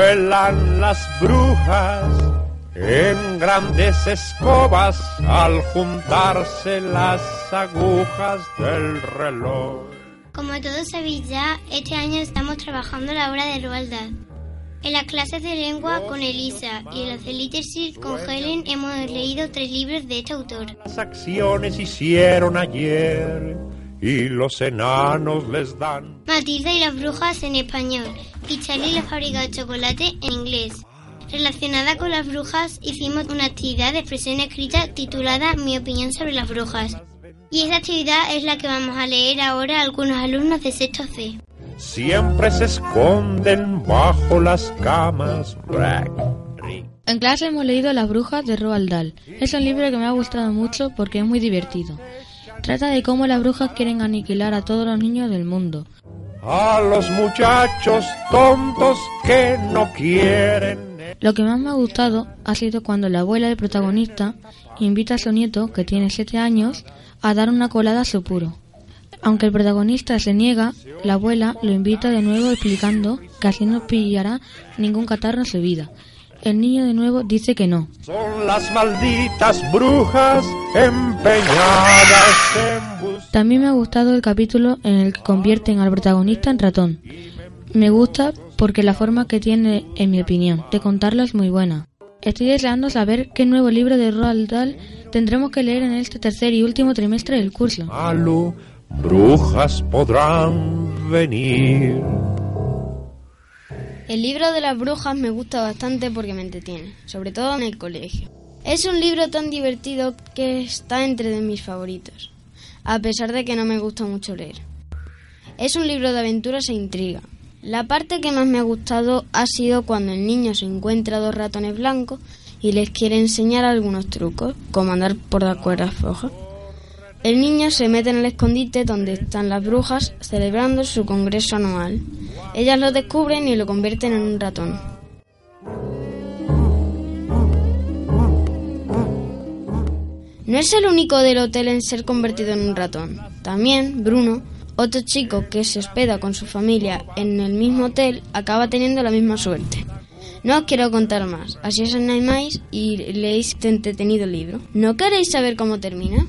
Vuelan las brujas en grandes escobas al juntarse las agujas del reloj. Como todos sabéis ya, este año estamos trabajando la obra de Roald Dahl. En las clases de lengua con Elisa y en las de Literature con Helen hemos leído 3 libros de este autor. Las acciones hicieron ayer y los enanos les dan. Matilda y las brujas en español y Charlie y la fábrica de chocolate en inglés. Relacionada con las brujas, hicimos una actividad de expresión escrita titulada Mi opinión sobre las brujas. Y esa actividad es la que vamos a leer ahora a algunos alumnos de sexto C. Siempre se esconden bajo las camas. En clase hemos leído Las brujas de Roald Dahl. Es un libro que me ha gustado mucho porque es muy divertido. Trata de cómo las brujas quieren aniquilar a todos los niños del mundo. A los muchachos tontos que no quieren. Lo que más me ha gustado ha sido cuando la abuela del protagonista invita a su nieto, que tiene 7 años, a dar una colada a su puro. Aunque el protagonista se niega, la abuela lo invita de nuevo explicando que así no pillará ningún catarro en su vida. El niño de nuevo dice que no. Son las malditas brujas empeñadas en También me ha gustado el capítulo en el que convierten al protagonista en ratón. Me gusta porque la forma que tiene, en mi opinión, de contarlo es muy buena. Estoy deseando saber qué nuevo libro de Roald Dahl tendremos que leer en este tercer y último trimestre del curso. Malo, brujas podrán venir. El libro de las brujas me gusta bastante porque me entretiene, sobre todo en el colegio. Es un libro tan divertido que está entre de mis favoritos, a pesar de que no me gusta mucho leer. Es un libro de aventuras e intriga. La parte que más me ha gustado ha sido cuando el niño se encuentra 2 ratones blancos y les quiere enseñar algunos trucos, como andar por las cuerdas flojas. El niño se mete en el escondite donde están las brujas celebrando su congreso anual. Ellas lo descubren y lo convierten en un ratón. No es el único del hotel en ser convertido en un ratón. También Bruno, otro chico que se hospeda con su familia en el mismo hotel, acaba teniendo la misma suerte. No os quiero contar más, así os animáis y leéis este entretenido libro. ¿No queréis saber cómo termina?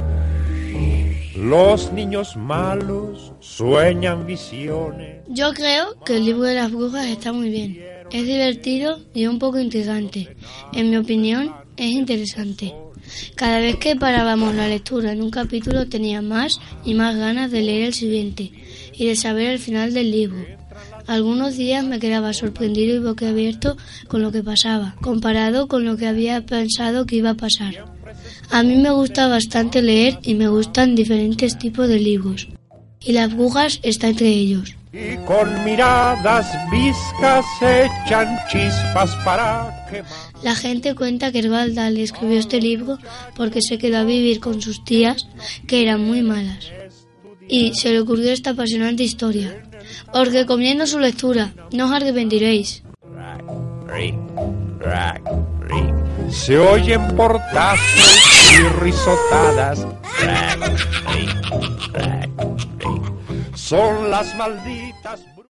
Los niños malos sueñan visiones. Yo creo que el libro de las brujas está muy bien. Es divertido y un poco intrigante. En mi opinión, es interesante. Cada vez que parábamos la lectura en un capítulo tenía más y más ganas de leer el siguiente y de saber el final del libro. Algunos días me quedaba sorprendido y boquiabierto con lo que pasaba, comparado con lo que había pensado que iba a pasar. A mí me gusta bastante leer y me gustan diferentes tipos de libros. Y las brujas está entre ellos. Y con miradas viscas echan chispas para quemar. La gente cuenta que Roald Dahl escribió este libro porque se quedó a vivir con sus tías, que eran muy malas. Y se le ocurrió esta apasionante historia. Os recomiendo su lectura, no os arrepentiréis. Se oyen portazos y risotadas. Son las malditas